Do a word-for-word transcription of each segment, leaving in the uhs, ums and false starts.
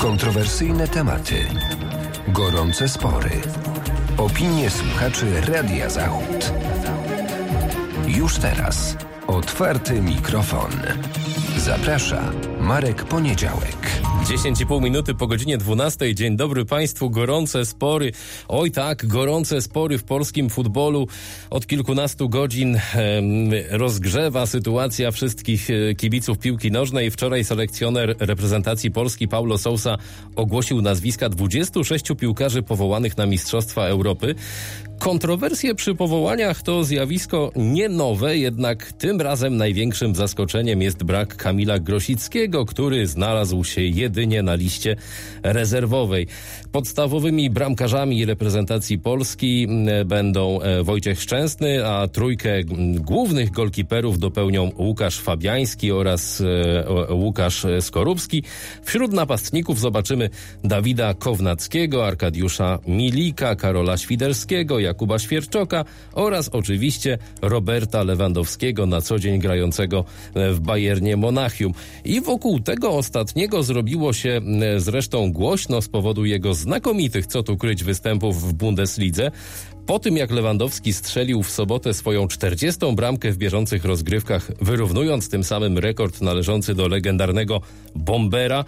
Kontrowersyjne tematy, gorące spory, opinie słuchaczy Radia Zachód. Już teraz otwarty mikrofon. Zaprasza Marek Poniedziałek. dziesięć i pół minuty po godzinie dwunastej. Dzień dobry Państwu. Gorące spory. Oj tak, gorące spory w polskim futbolu. Od kilkunastu godzin e, rozgrzewa sytuacja wszystkich e, kibiców piłki nożnej. Wczoraj selekcjoner reprezentacji Polski Paulo Sousa ogłosił nazwiska dwudziestu sześciu piłkarzy powołanych na Mistrzostwa Europy. Kontrowersje przy powołaniach to zjawisko nie nowe, jednak tym razem największym zaskoczeniem jest brak Kamila Grosickiego, który znalazł się jedynie na liście rezerwowej. Podstawowymi bramkarzami reprezentacji Polski będą Wojciech Szczęsny, a trójkę głównych golkiperów dopełnią Łukasz Fabiański oraz Łukasz Skorupski. Wśród napastników zobaczymy Dawida Kownackiego, Arkadiusza Milika, Karola Świderskiego, Jakuba Świerczoka oraz oczywiście Roberta Lewandowskiego, na co dzień grającego w Bayernie Monachium. I wokół tego ostatniego zrobiło się zresztą głośno z powodu jego znakomitych, co tu kryć, występów w Bundeslidze. Po tym, jak Lewandowski strzelił w sobotę swoją czterdziestą bramkę w bieżących rozgrywkach, wyrównując tym samym rekord należący do legendarnego bombera,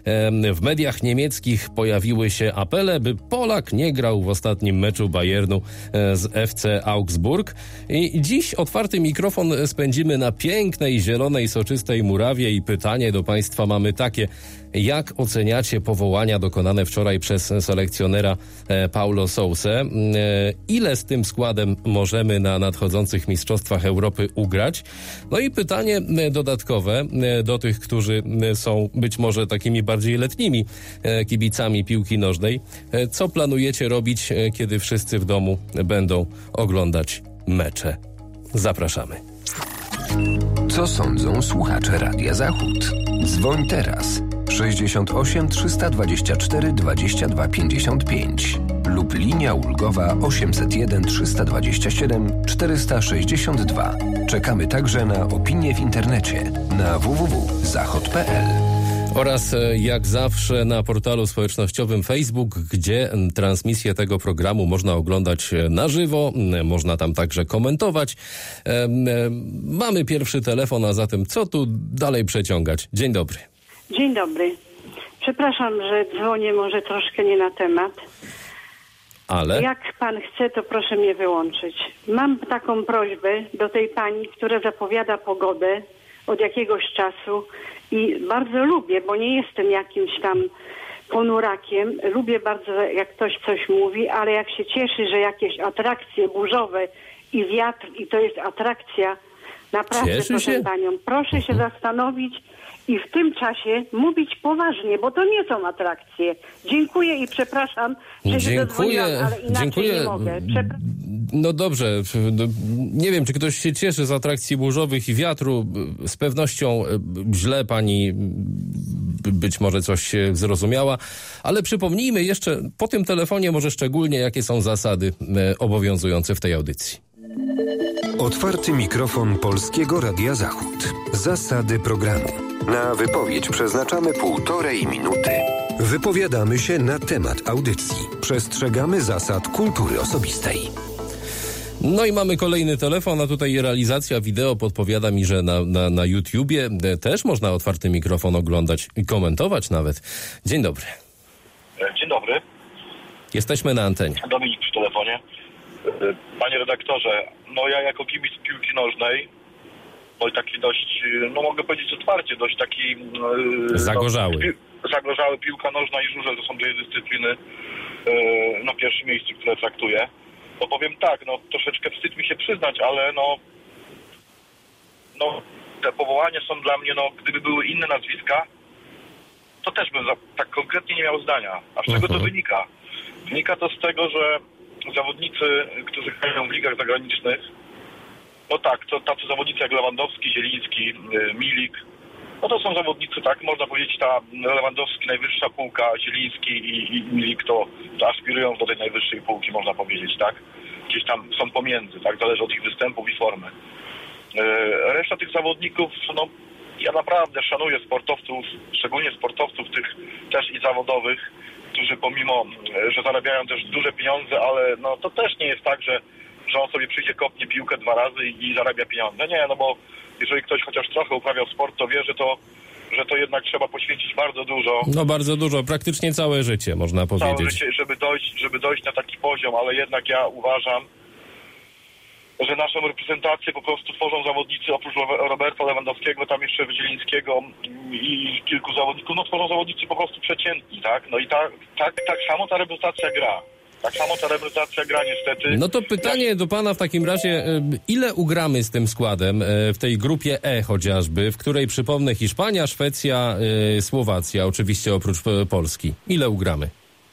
w mediach niemieckich pojawiły się apele, by Polak nie grał w ostatnim meczu Bayernu z F C Augsburg. I dziś otwarty mikrofon spędzimy na pięknej, zielonej, soczystej murawie i pytanie do Państwa mamy takie: jak oceniacie powołania dokonane wczoraj przez selekcjonera Paulo Sousę? Ile z tym składem możemy na nadchodzących Mistrzostwach Europy ugrać? No i pytanie dodatkowe do tych, którzy są być może takimi bardziej letnimi kibicami piłki nożnej. Co planujecie robić, kiedy wszyscy w domu będą oglądać mecze? Zapraszamy. Co sądzą słuchacze Radia Zachód? Dzwoń teraz sześćdziesiąt osiem trzysta dwadzieścia cztery dwadzieścia dwa pięćdziesiąt pięć lub linia ulgowa osiemset jeden trzysta dwadzieścia siedem czterysta sześćdziesiąt dwa. Czekamy także na opinie w internecie na w w w kropka zachod kropka p l. Oraz jak zawsze na portalu społecznościowym Facebook, gdzie transmisję tego programu można oglądać na żywo, można tam także komentować. Mamy pierwszy telefon, a zatem co tu dalej przeciągać? Dzień dobry. Dzień dobry. Przepraszam, że dzwonię może troszkę nie na temat. Ale? Jak pan chce, to proszę mnie wyłączyć. Mam taką prośbę do tej pani, która zapowiada pogodę od jakiegoś czasu i bardzo lubię, bo nie jestem jakimś tam ponurakiem. Lubię bardzo, jak ktoś coś mówi, ale jak się cieszy, że jakieś atrakcje burzowe i wiatr, i to jest atrakcja, naprawdę, cieszy proszę się? panią, proszę się zastanowić i w tym czasie mówić poważnie, bo to nie są atrakcje. Dziękuję i przepraszam, że się dodzwoniłam, ale inaczej dziękuję. nie mogę. Przepra- No dobrze, no, nie wiem, czy ktoś się cieszy z atrakcji burzowych i wiatru. Z pewnością źle pani być może coś zrozumiała, ale przypomnijmy jeszcze po tym telefonie może szczególnie, jakie są zasady obowiązujące w tej audycji. Otwarty mikrofon Polskiego Radia Zachód. Zasady programu. Na wypowiedź przeznaczamy półtorej minuty. Wypowiadamy się na temat audycji. Przestrzegamy zasad kultury osobistej. No i mamy kolejny telefon, a tutaj realizacja wideo podpowiada mi, że na, na, na YouTubie też można otwarty mikrofon oglądać i komentować nawet. Dzień dobry. Dzień dobry. Jesteśmy na antenie. Dominik przy telefonie. Panie redaktorze, no ja jako kibic piłki nożnej, no i taki dość, no mogę powiedzieć otwarcie, dość taki... Zagorzały. No, pi- zagorzały piłka nożna i żużel, to są dwie dyscypliny na pierwszym miejscu, które traktuję. No powiem tak, no troszeczkę wstyd mi się przyznać, ale no, no te powołania są dla mnie, no gdyby były inne nazwiska, to też bym za, tak konkretnie nie miał zdania. A z czego to wynika? Wynika to z tego, że zawodnicy, którzy grają w ligach zagranicznych, no tak, to tacy zawodnicy jak Lewandowski, Zieliński, Milik, no to są zawodnicy, tak, można powiedzieć, ta Lewandowski najwyższa półka, Zieliński i, i Milik to, to aspirują do tej najwyższej półki, można powiedzieć, tak. Gdzieś tam są pomiędzy, tak, zależy od ich występów i formy. Reszta tych zawodników, no ja naprawdę szanuję sportowców, szczególnie sportowców tych też i zawodowych, którzy pomimo, że zarabiają też duże pieniądze, ale no to też nie jest tak, że, że on sobie przyjdzie, kopnie piłkę dwa razy i, i zarabia pieniądze. Nie, no bo jeżeli ktoś chociaż trochę uprawiał sport, to wie, że to, że to jednak trzeba poświęcić bardzo dużo. No bardzo dużo, praktycznie całe życie, można powiedzieć. Całe życie, żeby dojść, żeby dojść na taki poziom, ale jednak ja uważam, że naszą reprezentację po prostu tworzą zawodnicy, oprócz Roberta Lewandowskiego, tam jeszcze Zielińskiego i kilku zawodników, no tworzą zawodnicy po prostu przeciętni, tak? No i tak, tak, tak samo ta reprezentacja gra. Tak samo ta reprezentacja gra niestety. No to pytanie do pana w takim razie, ile ugramy z tym składem w tej grupie E chociażby, w której przypomnę Hiszpania, Szwecja, Słowacja, oczywiście oprócz Polski. Ile ugramy?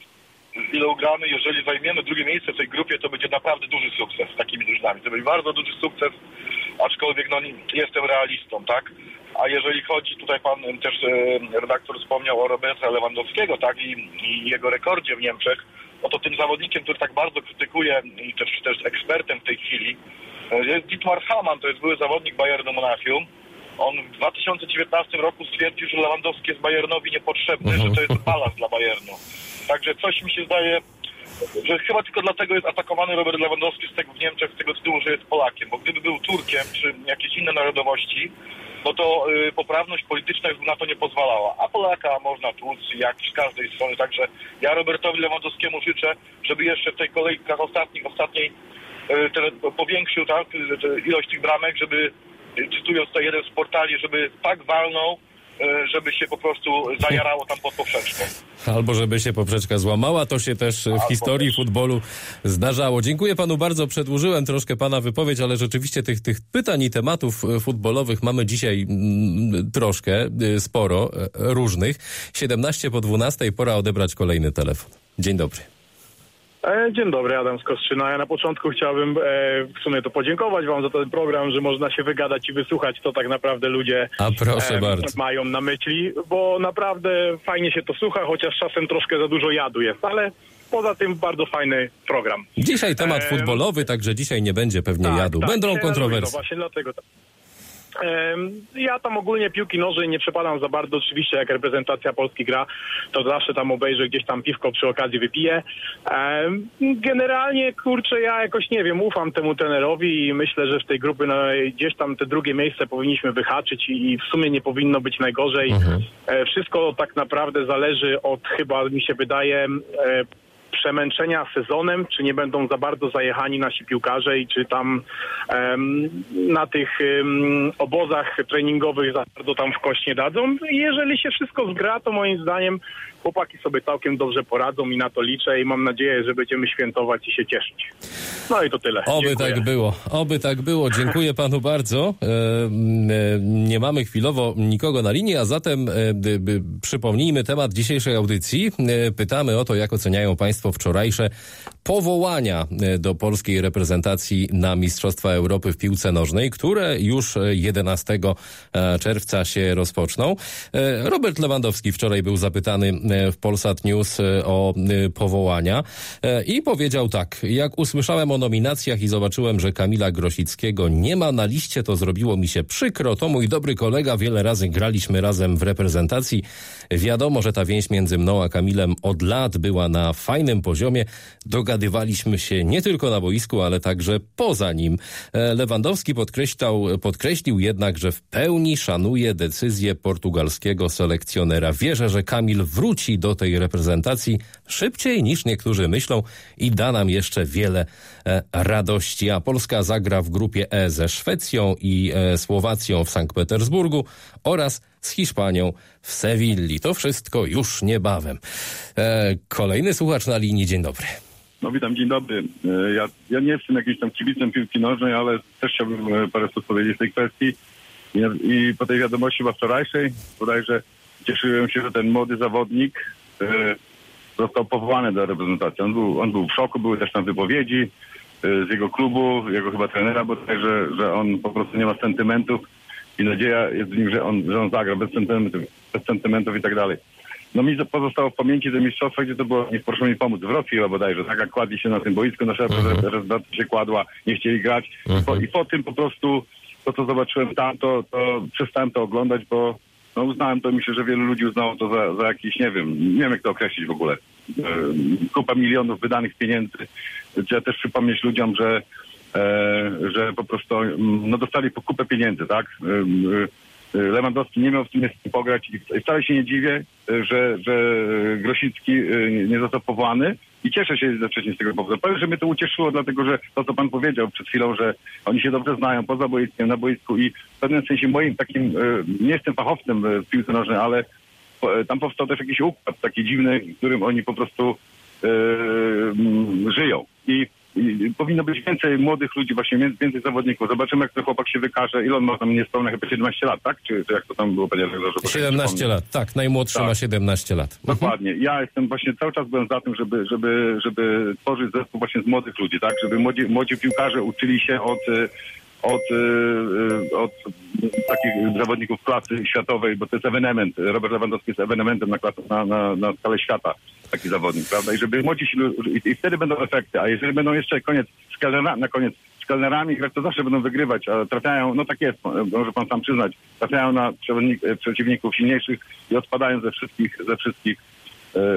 Ile ugramy, jeżeli zajmiemy drugie miejsce w tej grupie, to będzie naprawdę duży sukces z takimi drużynami. To będzie bardzo duży sukces, aczkolwiek no, jestem realistą, tak? A jeżeli chodzi, tutaj pan też e, redaktor wspomniał o Roberta Lewandowskiego, tak? I, i jego rekordzie w Niemczech, no to tym zawodnikiem, który tak bardzo krytykuje i też, też ekspertem w tej chwili, jest Dietmar Hamann, to jest były zawodnik Bayernu Monachium. On w dwa tysiące dziewiętnastym roku stwierdził, że Lewandowski jest Bayernowi niepotrzebny, że to jest balast dla Bayernu. Także coś mi się zdaje, że chyba tylko dlatego jest atakowany Robert Lewandowski z tego w Niemczech z tego tytułu, że jest Polakiem, bo gdyby był Turkiem czy jakieś inne narodowości, no to y, poprawność polityczna już by na to nie pozwalała. A Polaka można tłuc jak z każdej strony. Także ja Robertowi Lewandowskiemu życzę, żeby jeszcze w tej kolejkach ostatnich, ostatniej y, ten, powiększył tak, ilość tych bramek, żeby, cytując tutaj jeden z portali, żeby tak walnął, żeby się po prostu zajarało tam pod poprzeczką. Albo żeby się poprzeczka złamała, to się też w Albo historii też. futbolu zdarzało. Dziękuję panu bardzo, przedłużyłem troszkę pana wypowiedź, ale rzeczywiście tych, tych pytań i tematów futbolowych mamy dzisiaj mm, troszkę, sporo, różnych. siedemnaście po dwunastej, pora odebrać kolejny telefon. Dzień dobry. Dzień dobry, Adam z Kostrzyna. Ja na początku chciałbym e, w sumie to podziękować wam za ten program, że można się wygadać i wysłuchać, co tak naprawdę ludzie A proszę e, bardzo. mają na myśli, bo naprawdę fajnie się to słucha, chociaż czasem troszkę za dużo jadu jest, ale poza tym bardzo fajny program. Dzisiaj temat e, futbolowy, także dzisiaj nie będzie pewnie tak, jadu. Tak, Będą kontrowersje. Właśnie dlatego tak. Ja tam ogólnie piłki nożnej nie przepadam za bardzo. Oczywiście jak reprezentacja Polski gra, to zawsze tam obejrzę, gdzieś tam piwko przy okazji wypiję. Generalnie, kurczę, ja jakoś nie wiem, ufam temu trenerowi i myślę, że w tej grupie no, gdzieś tam te drugie miejsce powinniśmy wyhaczyć i w sumie nie powinno być najgorzej. Mhm. Wszystko tak naprawdę zależy od, chyba mi się wydaje, przemęczenia sezonem, czy nie będą za bardzo zajechani nasi piłkarze i czy tam um, na tych um, obozach treningowych za bardzo tam w kość nie dadzą. I jeżeli się wszystko zgra, to moim zdaniem chłopaki sobie całkiem dobrze poradzą i na to liczę i mam nadzieję, że będziemy świętować i się cieszyć. No i to tyle. Oby Dziękuję. tak było. Oby tak było. Dziękuję panu bardzo. E, e, nie mamy chwilowo nikogo na linii, a zatem e, e, przypomnijmy temat dzisiejszej audycji. E, pytamy o to, jak oceniają państwo wczorajsze powołania do polskiej reprezentacji na Mistrzostwa Europy w piłce nożnej, które już jedenastego czerwca się rozpoczną. Robert Lewandowski wczoraj był zapytany w Polsat News o powołania i powiedział tak: jak usłyszałem o nominacjach i zobaczyłem, że Kamila Grosickiego nie ma na liście, to zrobiło mi się przykro. To mój dobry kolega, wiele razy graliśmy razem w reprezentacji. Wiadomo, że ta więź między mną a Kamilem od lat była na fajnym poziomie. Dogadywaliśmy się nie tylko na boisku, ale także poza nim. Lewandowski podkreślał, podkreślił jednak, że w pełni szanuje decyzję portugalskiego selekcjonera. Wierzę, że Kamil wróci do tej reprezentacji szybciej niż niektórzy myślą i da nam jeszcze wiele e, radości. A Polska zagra w grupie E ze Szwecją i e, Słowacją w Sankt Petersburgu oraz z Hiszpanią w Sewilli. To wszystko już niebawem. E, kolejny słuchacz na linii. Dzień dobry. No witam, dzień dobry. Ja, ja nie jestem jakimś tam kibicem piłki nożnej, ale też chciałbym parę słów powiedzieć w tej kwestii. I, i po tej wiadomości chyba wczorajszej, bodajże cieszyłem się, że ten młody zawodnik e, został powołany do reprezentacji. On był, on był w szoku, były też tam wypowiedzi e, z jego klubu, jego chyba trenera, bo tak, że, że on po prostu nie ma sentymentów i nadzieja jest w nim, że on, że on zagra bez sentymentów, bez sentymentów i tak dalej. No mi pozostało w pamięci te mistrzostwa, gdzie to było, nie proszę mi pomóc, w Rosji chyba bodajże, tak jak kładli się na tym boisku, nasza reprezentacja się kładła, nie chcieli grać. I po, i po tym po prostu to co zobaczyłem tam, to, to przestałem to oglądać, bo no uznałem to, myślę, że wielu ludzi uznało to za, za jakiś, nie wiem, nie wiem jak to określić w ogóle. Kupa milionów wydanych pieniędzy. Trzeba też przypomnieć ludziom, że, e, że po prostu no, dostali po kupę pieniędzy, tak? Lewandowski nie miał w tym jest pograć i wcale się nie dziwię, że, że Grosicki nie został powołany i cieszę się jednocześnie z tego powodu. Powiem, że mnie to ucieszyło, dlatego że to, co pan powiedział przed chwilą, że oni się dobrze znają poza boiskiem, na boisku i w pewnym sensie moim takim, nie jestem fachowcem w piłce nożnej, ale tam powstał też jakiś układ taki dziwny, w którym oni po prostu yy, żyją. I I powinno być więcej młodych ludzi, właśnie więcej zawodników. Zobaczymy, jak ten chłopak się wykaże. Ile on ma tam niespełna? Chyba siedemnaście lat, tak? Czy, czy jak to tam było, panie redaktorze? siedemnaście lat, tak. Najmłodszy tak. ma siedemnaście lat. Dokładnie. Mhm. Ja jestem właśnie, cały czas byłem za tym, żeby, żeby, żeby tworzyć zespół właśnie z młodych ludzi, tak? Żeby młodzi, młodzi piłkarze uczyli się od, od, od takich zawodników klasy światowej, bo to jest ewenement. Robert Lewandowski jest ewenementem na, klasę, na, na, na skalę świata. Taki zawodnik, prawda? I żeby młodzi się, i, i wtedy będą efekty, a jeżeli będą jeszcze koniec z kelnerami, na koniec z kelnerami, to zawsze będą wygrywać, a trafiają, no tak jest, może pan sam przyznać, trafiają na przeciwników silniejszych i odpadają ze wszystkich, ze wszystkich e, e,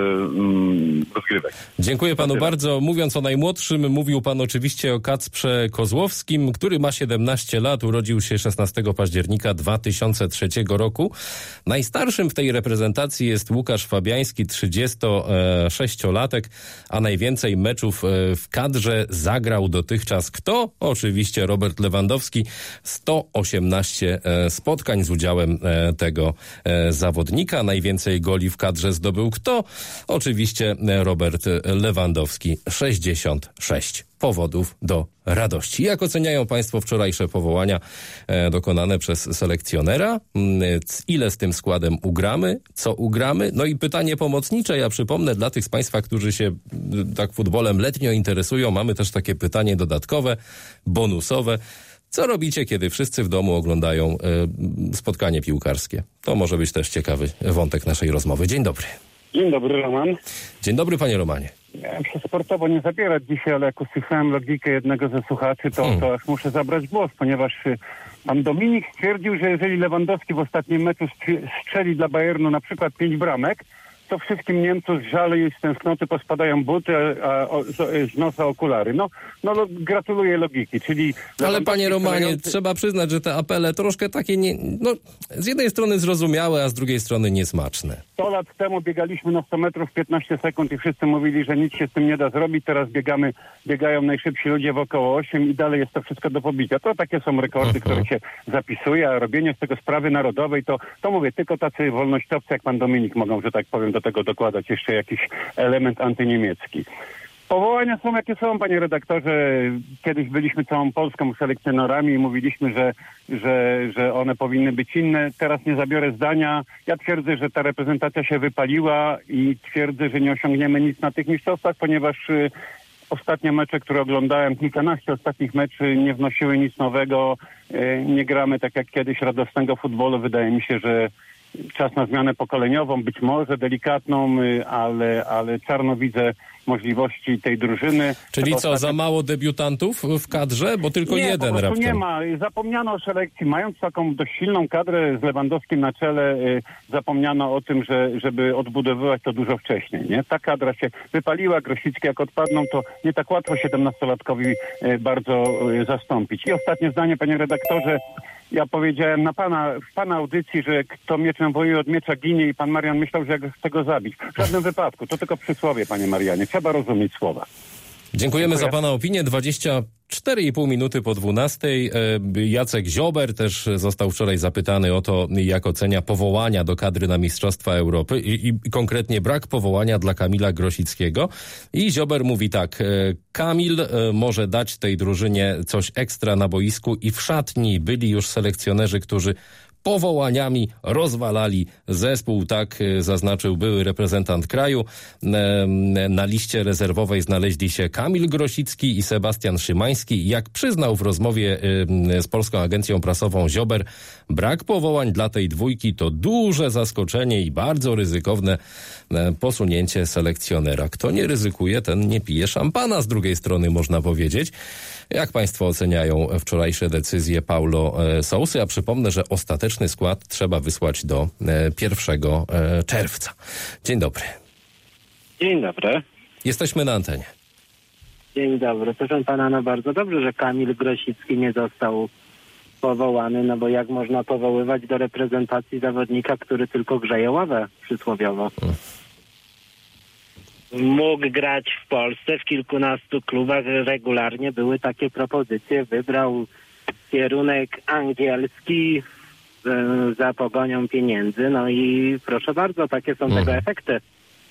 e, rozgrywek. Dziękuję panu bardzo. Mówiąc o najmłodszym, mówił pan oczywiście o Kacprze Kozłowskim, który ma siedemnaście lat, urodził się szesnastego października dwa tysiące trzeciego roku. Najstarszym w tej reprezentacji jest Łukasz Fabiański, trzydziestosześciolatek, a najwięcej meczów w kadrze zagrał dotychczas kto? Oczywiście Robert Lewandowski, sto osiemnaście spotkań z udziałem tego zawodnika. Najwięcej goli w kadrze zdobył kto? Oczywiście Robert Lewandowski, sześćdziesiąt sześć powodów do radości. Jak oceniają państwo wczorajsze powołania e, dokonane przez selekcjonera? Ile z tym składem ugramy? Co ugramy? No i pytanie pomocnicze, ja przypomnę dla tych z państwa, którzy się tak futbolem letnio interesują, mamy też takie pytanie dodatkowe, bonusowe. Co robicie, kiedy wszyscy w domu oglądają e, spotkanie piłkarskie? To może być też ciekawy wątek naszej rozmowy. Dzień dobry. Dzień dobry, Roman. Dzień dobry, panie Romanie. Miałem się sportowo nie zabierać dzisiaj, ale jak usłyszałem logikę jednego ze słuchaczy, to, hmm. to aż muszę zabrać głos, ponieważ pan Dominik stwierdził, że jeżeli Lewandowski w ostatnim meczu strzeli dla Bayernu na przykład pięć bramek, to wszystkim Niemcom z żalu i z tęsknoty pospadają buty, a, a o, z, z nosa okulary. No, no gratuluję logiki, czyli... Ale panie Romanie, strzelający... trzeba przyznać, że te apele troszkę takie nie... No, z jednej strony zrozumiałe, a z drugiej strony niesmaczne. sto lat temu biegaliśmy na sto metrów piętnaście sekund i wszyscy mówili, że nic się z tym nie da zrobić. Teraz biegamy, biegają najszybsi ludzie w około osiem i dalej jest to wszystko do pobicia. To takie są rekordy, które się zapisuje, a robienie z tego sprawy narodowej, to, to mówię, tylko tacy wolnościowcy jak pan Dominik mogą, że tak powiem, do tego dokładać jeszcze jakiś element antyniemiecki. Powołania są jakie są, panie redaktorze. Kiedyś byliśmy całą Polską selekcjonerami i mówiliśmy, że, że, że one powinny być inne. Teraz nie zabiorę zdania. Ja twierdzę, że ta reprezentacja się wypaliła i twierdzę, że nie osiągniemy nic na tych mistrzostwach, ponieważ y, ostatnie mecze, które oglądałem, kilkanaście ostatnich meczy nie wnosiły nic nowego. Y, nie gramy tak jak kiedyś radosnego futbolu. Wydaje mi się, że czas na zmianę pokoleniową, być może delikatną, ale, ale czarno widzę możliwości tej drużyny. Czyli co, ostatnio... za mało debiutantów w kadrze? Bo tylko nie, jeden po raptem. Nie ma. Zapomniano o selekcji. Mając taką dość silną kadrę z Lewandowskim na czele, y, zapomniano o tym, że, żeby odbudowywać to dużo wcześniej. Nie? Ta kadra się wypaliła. Grosicki jak odpadną, to nie tak łatwo siedemnastolatkowi y, bardzo y, zastąpić. I ostatnie zdanie, panie redaktorze. Ja powiedziałem na pana, w pana audycji, że kto mieczem wojuje, od miecza ginie i pan Marian myślał, że jak chce go zabić. W żadnym wypadku. To tylko przysłowie, panie Marianie. Trzeba rozumieć słowa. Dziękujemy Dziękuję. za pana opinię. dwadzieścia cztery i pół minuty po dwunastej. Jacek Ziober też został wczoraj zapytany o to, jak ocenia powołania do kadry na Mistrzostwa Europy i, i konkretnie brak powołania dla Kamila Grosickiego. I Ziober mówi tak, Kamil może dać tej drużynie coś ekstra na boisku i w szatni byli już selekcjonerzy, którzy powołaniami rozwalali zespół, tak zaznaczył były reprezentant kraju. Na liście rezerwowej znaleźli się Kamil Grosicki i Sebastian Szymański. Jak przyznał w rozmowie z Polską Agencją Prasową Ziober, brak powołań dla tej dwójki to duże zaskoczenie i bardzo ryzykowne posunięcie selekcjonera. Kto nie ryzykuje, ten nie pije szampana, z drugiej strony można powiedzieć. Jak państwo oceniają wczorajsze decyzje Paulo Sousy? A przypomnę, że ostateczny skład trzeba wysłać do pierwszego czerwca. Dzień dobry. Dzień dobry. Jesteśmy na antenie. Dzień dobry. Proszę pana, no bardzo dobrze, że Kamil Grosicki nie został powołany, no bo jak można powoływać do reprezentacji zawodnika, który tylko grzeje ławę przysłowiowo. Hmm. Mógł grać w Polsce, w kilkunastu klubach regularnie były takie propozycje. Wybrał kierunek angielski y, za pogonią pieniędzy. No i proszę bardzo, takie są mhm. tego efekty.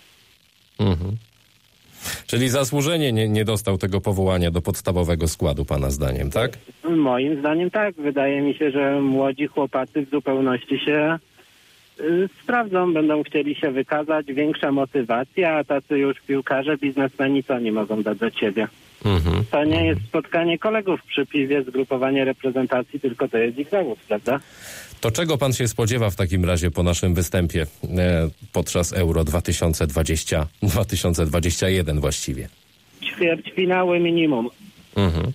Mhm. Czyli zasłużenie nie, nie dostał tego powołania do podstawowego składu, pana zdaniem, tak? Moim zdaniem tak. Wydaje mi się, że młodzi chłopacy w zupełności się y, sprawdzą, będą chcieli się wykazać, większa motywacja, a tacy już piłkarze, biznesmeni, co oni mogą dać do ciebie? Mhm. To nie jest spotkanie kolegów przy piwie, zgrupowanie reprezentacji, tylko to jest ich zawód, prawda? To czego pan się spodziewa w takim razie po naszym występie e, podczas Euro dwa tysiące dwudziestego, dwa tysiące dwudziestego pierwszego właściwie? Ćwierćfinały minimum. Mhm.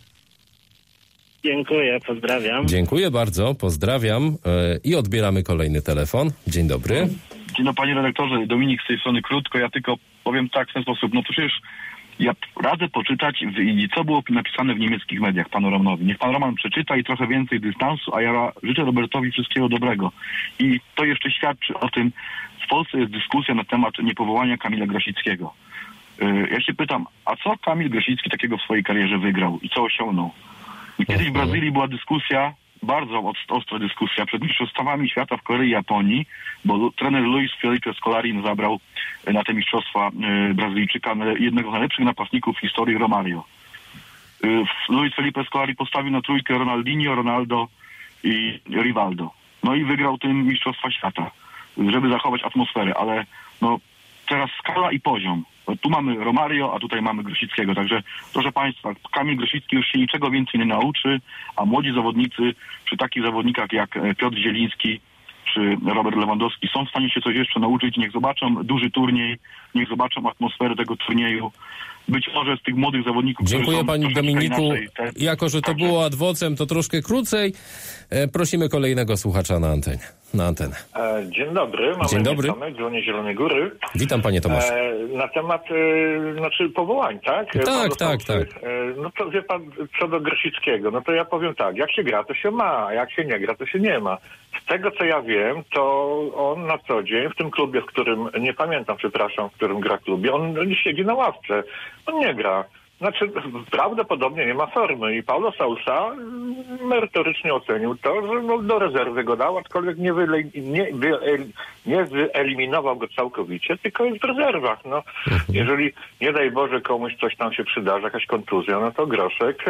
Dziękuję, pozdrawiam. Dziękuję bardzo, pozdrawiam e, i odbieramy kolejny telefon. Dzień dobry. Dzień dobry, panie redaktorze. Dominik z tej strony krótko. Ja tylko powiem tak w ten sposób. No to przecież ja radzę poczytać, w, co było napisane w niemieckich mediach panu Romanowi. Niech pan Roman przeczyta i trochę więcej dystansu, a ja życzę Robertowi wszystkiego dobrego. I to jeszcze świadczy o tym, w Polsce jest dyskusja na temat niepowołania Kamila Grosickiego. Yy, ja się pytam, a co Kamil Grosicki takiego w swojej karierze wygrał i co osiągnął? I kiedyś w Brazylii była dyskusja, bardzo ostra dyskusja przed mistrzostwami świata w Korei i Japonii, bo trener Luis Felipe Scolari zabrał na te mistrzostwa y, Brazylijczyka, jednego z najlepszych napastników w historii, Romario. Y, Luis Felipe Scolari postawił na trójkę Ronaldinho, Ronaldo i Rivaldo. No i wygrał tym mistrzostwa świata, żeby zachować atmosferę, ale no teraz skala i poziom. Tu mamy Romario, a tutaj mamy Grosickiego. Także, proszę państwa, Kamil Grosicki już się niczego więcej nie nauczy, a młodzi zawodnicy, przy takich zawodnikach jak Piotr Zieliński czy Robert Lewandowski, są w stanie się coś jeszcze nauczyć. Niech zobaczą duży turniej, niech zobaczą atmosferę tego turnieju. Być może z tych młodych zawodników... Dziękuję panie Dominiku. Inaczej, te... Jako, że to było ad vocem, to troszkę krócej. E, prosimy kolejnego słuchacza na antenie. Na antenę. E, dzień dobry. Mam Dzień dobry. Tomek, dzwonię Zielonej Góry. Witam panie Tomaszu. E, na temat e, znaczy powołań, tak? Tak, pan tak, tak. E, no to wie pan, co do Grosickiego, no to ja powiem tak, jak się gra, to się ma, a jak się nie gra, to się nie ma. Z tego, co ja wiem, to on na co dzień w tym klubie, w którym, nie pamiętam, przepraszam, w którym gra klubie, on siedzi na ławce. On nie gra. Znaczy, prawdopodobnie nie ma formy i Paulo Sousa merytorycznie ocenił to, że no, do rezerwy go dał, aczkolwiek nie, wyle, nie, wy, nie wyeliminował go całkowicie, tylko jest w rezerwach. No, jeżeli, nie daj Boże, komuś coś tam się przydarzy, jakaś kontuzja, no to Groszek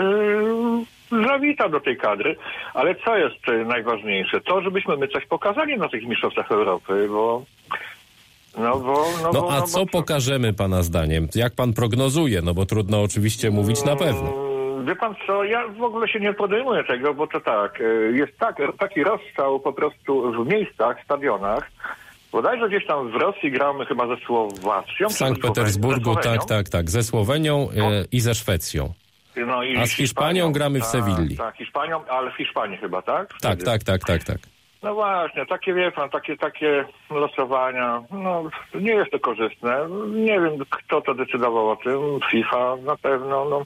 yy, zawita do tej kadry. Ale co jest yy, najważniejsze? To, żebyśmy my coś pokazali na tych mistrzostwach Europy, bo No, bo, no, no bo, a no, co bo... pokażemy pana zdaniem? Jak pan prognozuje? No bo trudno oczywiście mówić na pewno. Wie pan co, ja w ogóle się nie podejmuję tego, bo to tak, jest tak, taki rozstrzał po prostu w miejscach, stadionach. Bodajże gdzieś tam w Rosji gramy chyba ze Słowacją. W Sankt Petersburgu, tak, tak, tak, ze Słowenią no. e, i ze Szwecją. No i a z Hiszpanią, Hiszpanią gramy w Sewilli. Tak, Hiszpanią, ale w Hiszpanii chyba, tak? Tak, tak, tak, tak, tak. No właśnie, takie wie pan, takie, takie losowania, no nie jest to korzystne. Nie wiem, kto to decydował o tym, FIFA na pewno, no.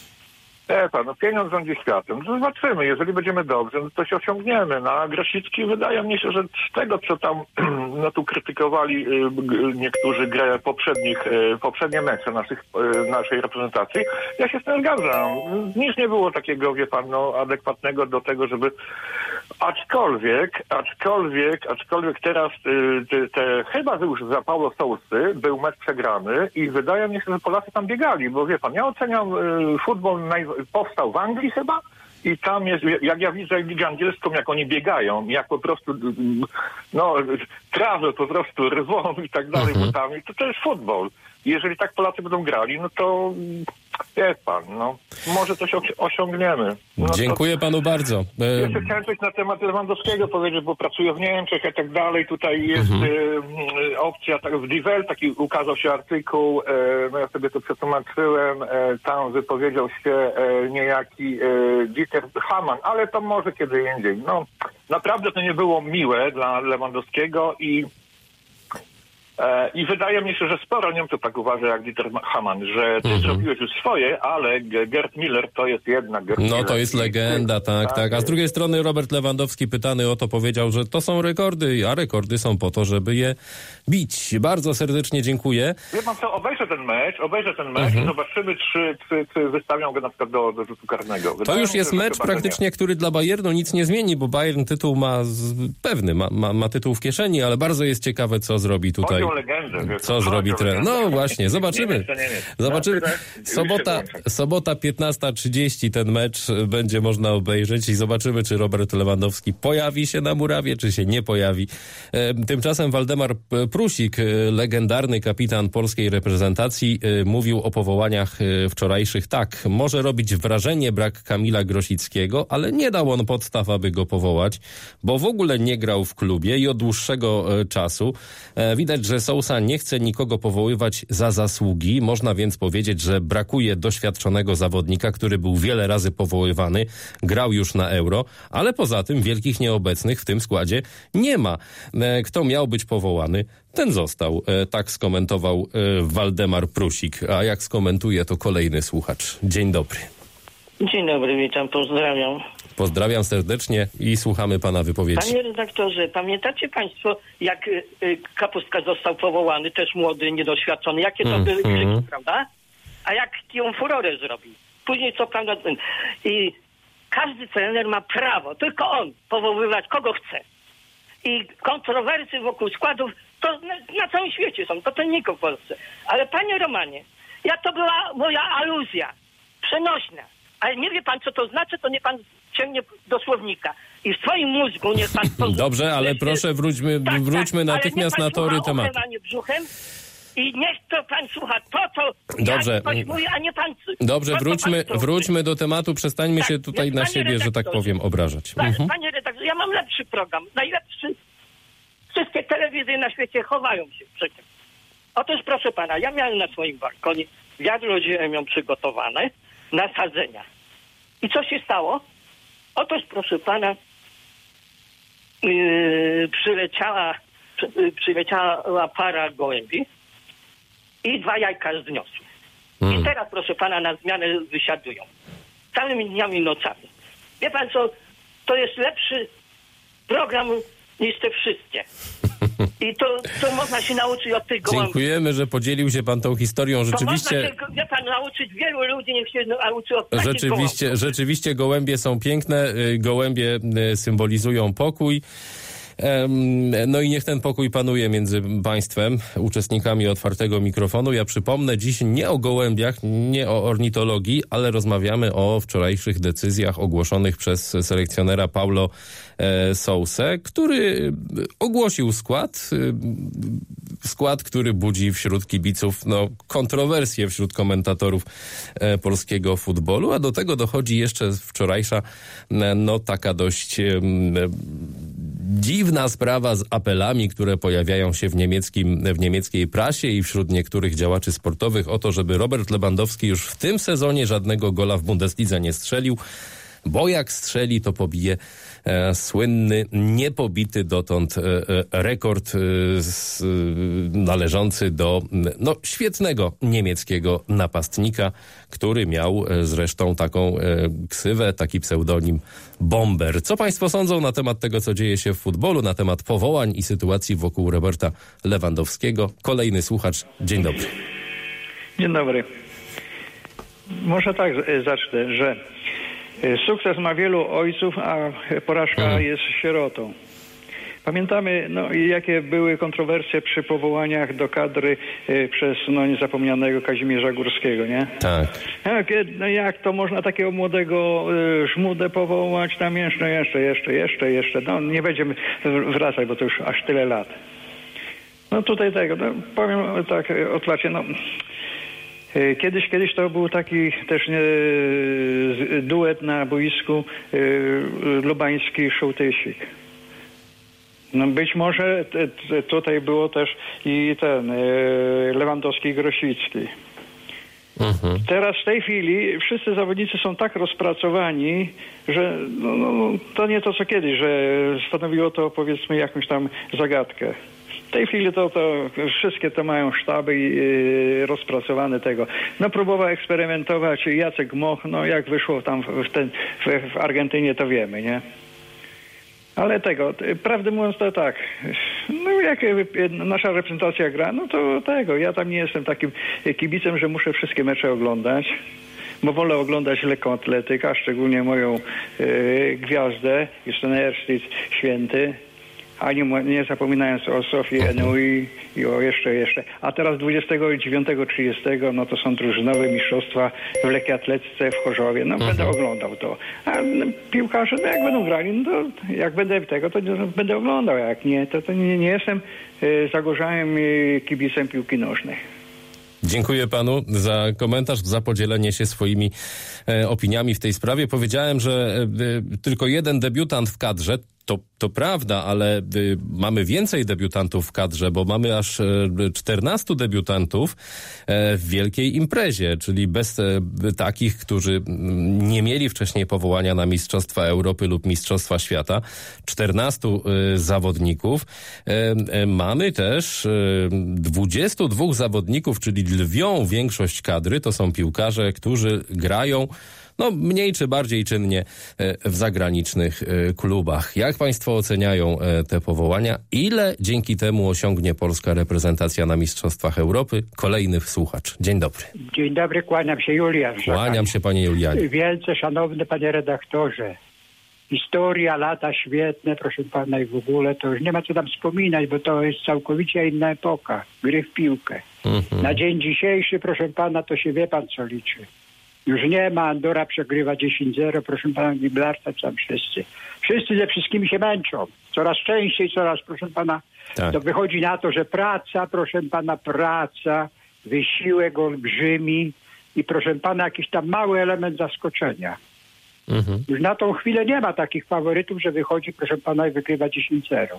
Wie pan, no pieniądz rządzi światem. No zobaczymy, jeżeli będziemy dobrzy, no to się osiągniemy. No a Grosicki wydaje mi się, że z tego, co tam no tu krytykowali y, niektórzy grę poprzednich, y, poprzednie mecze naszych, y, naszej reprezentacji, ja się z tym zgadzam. Nic nie było takiego, wie pan, no adekwatnego do tego, żeby aczkolwiek, aczkolwiek, aczkolwiek teraz y, te, te, chyba już za Paulo Sousy był mecz przegrany i wydaje mi się, że Polacy tam biegali, bo wie pan, ja oceniam y, futbol naj powstał w Anglii chyba i tam jest, jak ja widzę ligę angielską, jak oni biegają, jak po prostu no trawę po prostu rwą i tak dalej butami, to to jest futbol. Jeżeli tak Polacy będą grali, no to jest pan, no, może coś osiągniemy. No Dziękuję to... panu bardzo. Jeszcze chciałem coś na temat Lewandowskiego powiedzieć, bo pracuję w Niemczech i tak dalej. Tutaj jest mhm. y, opcja, tak, w Die Welt taki ukazał się artykuł, y, no ja sobie to przetłumaczyłem, y, tam wypowiedział się y, niejaki y, Dieter Hamann, ale to może kiedy indziej. No, naprawdę to nie było miłe dla Lewandowskiego i E, I wydaje mi się, że sporo Niemców tak uważa jak Dieter Hamann, że ty mhm. zrobiłeś już swoje, ale Gerd Müller to jest jednak Gerd No Müller. to jest legenda, tak, tak. A z drugiej strony Robert Lewandowski pytany o to powiedział, że to są rekordy, a rekordy są po to, żeby je bić. Bardzo serdecznie dziękuję. Wie pan co, obejrzę ten mecz, obejrzę ten mecz mhm. i zobaczymy, czy, czy, czy wystawią go na przykład do, do rzutu karnego. Wydaje to już mi jest się, mecz praktycznie, który dla Bayernu nic nie zmieni, bo Bayern tytuł ma z, pewny, ma, ma, ma tytuł w kieszeni, ale bardzo jest ciekawe, co zrobi tutaj. Chodzi o legendę, wiesz, co zrobi trener. No właśnie, zobaczymy. Nie wiem, nie wiem. Zobaczymy. Sobota, sobota piętnasta trzydzieści ten mecz będzie można obejrzeć i zobaczymy, czy Robert Lewandowski pojawi się na murawie, czy się nie pojawi. Tymczasem Waldemar Prusik, legendarny kapitan polskiej reprezentacji, mówił o powołaniach wczorajszych tak. Może robić wrażenie brak Kamila Grosickiego, ale nie dał on podstaw, aby go powołać, bo w ogóle nie grał w klubie i od dłuższego czasu. Widać, że Sousa nie chce nikogo powoływać za zasługi. Można więc powiedzieć, że brakuje doświadczonego zawodnika, który był wiele razy powoływany, grał już na Euro, ale poza tym wielkich nieobecnych w tym składzie nie ma. Kto miał być powołany, ten został. Tak skomentował Waldemar Prusik. A jak skomentuje, to kolejny słuchacz. Dzień dobry. Dzień dobry, witam, pozdrawiam. Pozdrawiam serdecznie i słuchamy pana wypowiedzi. Panie redaktorze, pamiętacie państwo, jak y, y, Kapustka został powołany, też młody, niedoświadczony, jakie to mm, były krzyki, mm. prawda? A jak ją furorę zrobił. Później co prawda... I każdy trener ma prawo, tylko on, powoływać kogo chce. I kontrowersje wokół składów, to na, na całym świecie są, to tylko w Polsce. Ale panie Romanie, jak to była moja aluzja, przenośna. Ale nie wie pan, co to znaczy, to nie pan ciągnie do słownika. I w swoim mózgu niech pan... Dobrze, ale proszę wróćmy, tak, wróćmy tak, natychmiast na tory tematu. Ale nie brzuchem i niech to pan słucha to, co Dobrze. ja mówi, a nie pan... Dobrze, to, wróćmy, pan wróćmy do tematu, przestańmy tak, się tutaj na siebie, że tak powiem, obrażać. Tak, mhm. Panie redaktorze, ja mam lepszy program, najlepszy. Wszystkie telewizje na świecie chowają się przy tym. Otóż proszę pana, ja miałem na swoim balkonie wiadro ziemią przygotowane, nasadzenia. I co się stało? Otóż, proszę pana, yy, przyleciała, przy, yy, przyleciała para gołębi i dwa jajka zniosły. Hmm. I teraz, proszę pana, na zmianę wysiadują. Całymi dniami i nocami. Wie pan co, to jest lepszy program niż te wszystkie. I to, to można się nauczyć od tych gołębi. Dziękujemy, że podzielił się pan tą historią. Rzeczywiście... To można się, wie pan, nauczyć wielu ludzi, niech się nauczy od takich rzeczywiście, gołębi. rzeczywiście gołębie są piękne. Gołębie symbolizują pokój. No i niech ten pokój panuje między państwem, uczestnikami otwartego mikrofonu. Ja przypomnę dziś nie o gołębiach, nie o ornitologii, ale rozmawiamy o wczorajszych decyzjach ogłoszonych przez selekcjonera Paulo Sousę, który ogłosił skład. Skład, który budzi wśród kibiców no, kontrowersje wśród komentatorów e, polskiego futbolu, a do tego dochodzi jeszcze wczorajsza no taka dość e, dziwna sprawa z apelami, które pojawiają się w, niemieckim, w niemieckiej prasie i wśród niektórych działaczy sportowych o to, żeby Robert Lewandowski już w tym sezonie żadnego gola w Bundeslidze nie strzelił, bo jak strzeli, to pobije e, słynny, niepobity dotąd e, e, rekord e, s, e, należący do no, świetnego niemieckiego napastnika, który miał e, zresztą taką e, ksywę, taki pseudonim Bomber. Co państwo sądzą na temat tego, co dzieje się w futbolu, na temat powołań i sytuacji wokół Roberta Lewandowskiego? Kolejny słuchacz. Dzień dobry. Dzień dobry. Może tak zacznę, że sukces ma wielu ojców, a porażka mhm. jest sierotą. Pamiętamy, no, jakie były kontrowersje przy powołaniach do kadry y, przez no, niezapomnianego Kazimierza Górskiego, nie? Tak. Jak, no, jak to można takiego młodego y, żmudę powołać tam jeszcze, jeszcze, jeszcze, jeszcze, jeszcze. No, nie będziemy wracać, bo to już aż tyle lat. No tutaj tego, no, powiem tak otwarcie, no... Kiedyś, kiedyś to był taki też nie, duet na boisku Lubański-Szołtysik. No być może t, t, tutaj było też i ten Lewandowski-Grosicki. Mhm. Teraz w tej chwili wszyscy zawodnicy są tak rozpracowani, że no, no, to nie to co kiedyś, że stanowiło to powiedzmy jakąś tam zagadkę. W tej chwili to, to wszystkie to mają sztaby i yy, rozpracowane tego. No próbował eksperymentować Jacek Moch, no jak wyszło tam w, ten, w, w Argentynie to wiemy, nie? Ale tego, prawdę mówiąc to tak, no jak nasza reprezentacja gra, no to tego, ja tam nie jestem takim kibicem, że muszę wszystkie mecze oglądać, bo wolę oglądać lekką atletykę, a szczególnie moją y, gwiazdę, Justynę Erstic, święty, a nie, nie zapominając o Sofii Enui i o jeszcze, jeszcze. A teraz dwudziestego dziewiątego trzydziestego no to są drużynowe mistrzostwa w lekkiej atletyce w Chorzowie. No będę oglądał to. A no, piłkarze, no jak będą grali, no to jak będę tego, to no, będę oglądał. Jak nie, to, to nie, nie jestem y, zagorzałym y, kibicem piłki nożnej. Dziękuję panu za komentarz, za podzielenie się swoimi e, opiniami w tej sprawie. Powiedziałem, że e, tylko jeden debiutant w kadrze. To, to prawda, ale y, mamy więcej debiutantów w kadrze, bo mamy aż y, czternastu debiutantów y, w wielkiej imprezie, czyli bez y, takich, którzy y, nie mieli wcześniej powołania na Mistrzostwa Europy lub Mistrzostwa Świata. czternastu y, zawodników. Y, y, mamy też y, dwudziestu dwóch zawodników, czyli lwią większość kadry. To są piłkarze, którzy grają no mniej czy bardziej czynnie w zagranicznych klubach. Jak państwo oceniają te powołania? Ile dzięki temu osiągnie polska reprezentacja na Mistrzostwach Europy? Kolejny słuchacz. Dzień dobry. Dzień dobry, kłaniam się, Julian. Kłaniam się, panie Julianie. Wielce szanowny panie redaktorze. Historia, lata świetne, proszę pana, i w ogóle to już nie ma co tam wspominać, bo to jest całkowicie inna epoka. Gry w piłkę. Mhm. Na dzień dzisiejszy, proszę pana, to się wie pan co liczy. Już nie ma, Andora przegrywa dziesięć zero, proszę pana, Gibraltar, tam wszyscy. Wszyscy ze wszystkimi się męczą. Coraz częściej, coraz, proszę pana, tak. To wychodzi na to, że praca, proszę pana, praca, wysiłek olbrzymi i proszę pana, jakiś tam mały element zaskoczenia. Mhm. Już na tą chwilę nie ma takich faworytów, że wychodzi, proszę pana, i wygrywa dziesięć zero.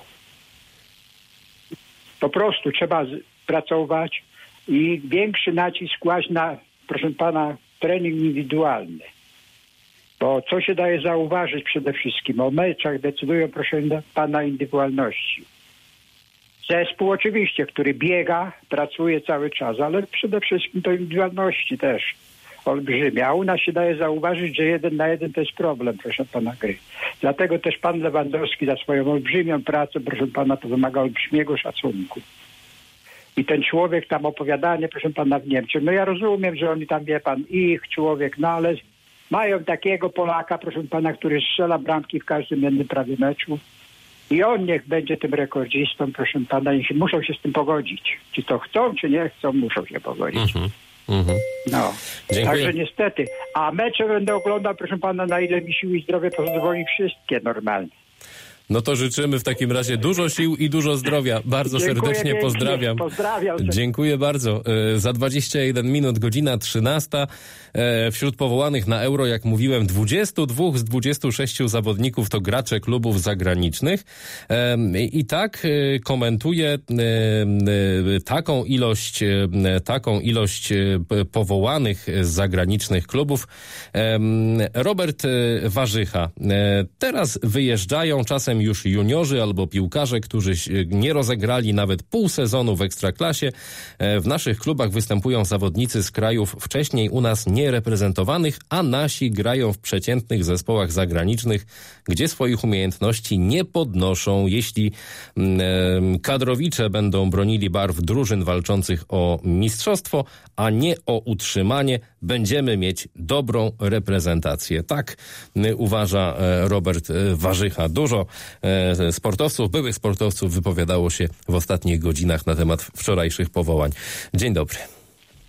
Po prostu trzeba pracować i większy nacisk kłaść na, proszę pana, trening indywidualny. Bo co się daje zauważyć przede wszystkim? O meczach decydują, proszę pana, indywidualności. Zespół oczywiście, który biega, pracuje cały czas, ale przede wszystkim to indywidualności też olbrzymie. A u nas się daje zauważyć, że jeden na jeden to jest problem, proszę pana, gry. Dlatego też pan Lewandowski za swoją olbrzymią pracę, proszę pana, to wymaga olbrzymiego szacunku. I ten człowiek tam opowiadanie, proszę pana, w Niemczech. No ja rozumiem, że oni tam, wie pan, ich człowiek, no ale mają takiego Polaka, proszę pana, który strzela bramki w każdym jednym prawie meczu. I on niech będzie tym rekordzistą, proszę pana, i muszą się z tym pogodzić. Czy to chcą, czy nie chcą, muszą się pogodzić. Mhm. Mhm. No, dziękuję. Także niestety. A mecze będę oglądał, proszę pana, na ile mi sił i zdrowie pozwoli, wszystkie normalnie. No to życzymy w takim razie dużo sił i dużo zdrowia. Bardzo Dziękuję serdecznie pięknie. Pozdrawiam. Pozdrawiam. Dziękuję bardzo. Za dwadzieścia jeden minut, godzina trzynasta. Wśród powołanych na Euro, jak mówiłem, dwudziestu dwóch z dwudziestu sześciu zawodników to gracze klubów zagranicznych. I tak komentuje taką ilość, taką ilość powołanych z zagranicznych klubów Robert Warzycha. Teraz wyjeżdżają czasem już juniorzy albo piłkarze, którzy nie rozegrali nawet pół sezonu w Ekstraklasie. W naszych klubach występują zawodnicy z krajów wcześniej u nas niereprezentowanych, a nasi grają w przeciętnych zespołach zagranicznych, gdzie swoich umiejętności nie podnoszą. Jeśli kadrowicze będą bronili barw drużyn walczących o mistrzostwo, a nie o utrzymanie, będziemy mieć dobrą reprezentację. Tak uważa Robert Warzycha. Dużo sportowców, byłych sportowców wypowiadało się w ostatnich godzinach na temat wczorajszych powołań. Dzień dobry.